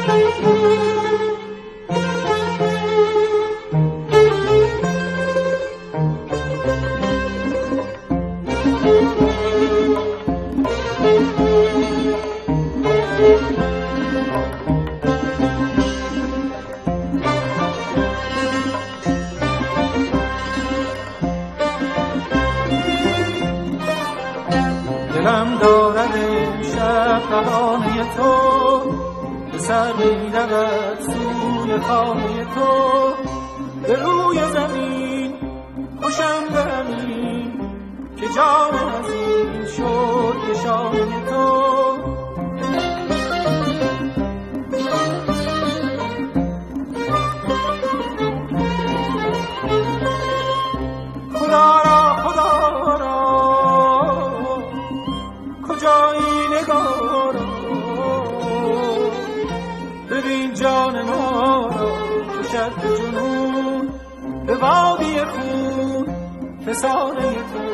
دلم دارد شب بهانه تو، به سر می رود سوی خانه تو. به روی زمین خوشم برمین که جان عزیز شد به شانه تو. خدا را خدا را کجایی نگارا، ببین جان ما را تو شرط جنون، به وادی خون فسانه تو.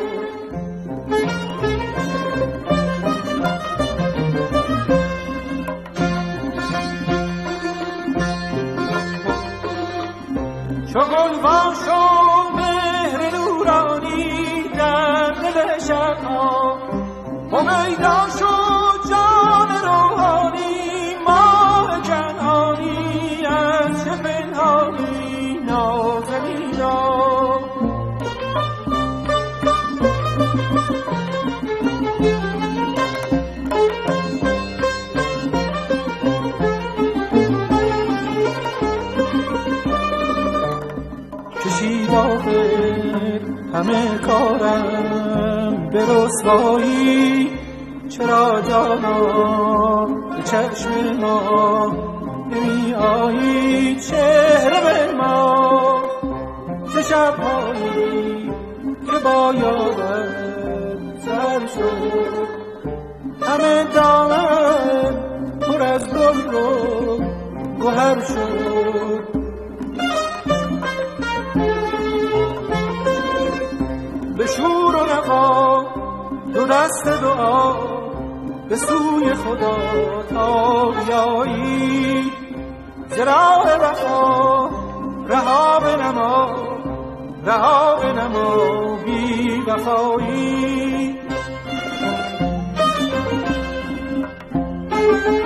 چو گلبان شد مهر نورانی در دل شبها، همیدا شد جان روحانی ماه جنانی، از چه پنهانی نازنینا. کشید آخر همه کارم به رسوایی، چرا جانا به چشم ما نمی آیی؟ چهره به ما چه شبهایی که با یادت سر شد، همه دامن پر از گل رو گوهر شد. به شور و نوا دو دست دعا به سوی خدا تا بیایی، ز راه وفا رها بنما، رها بنما بی وفایی.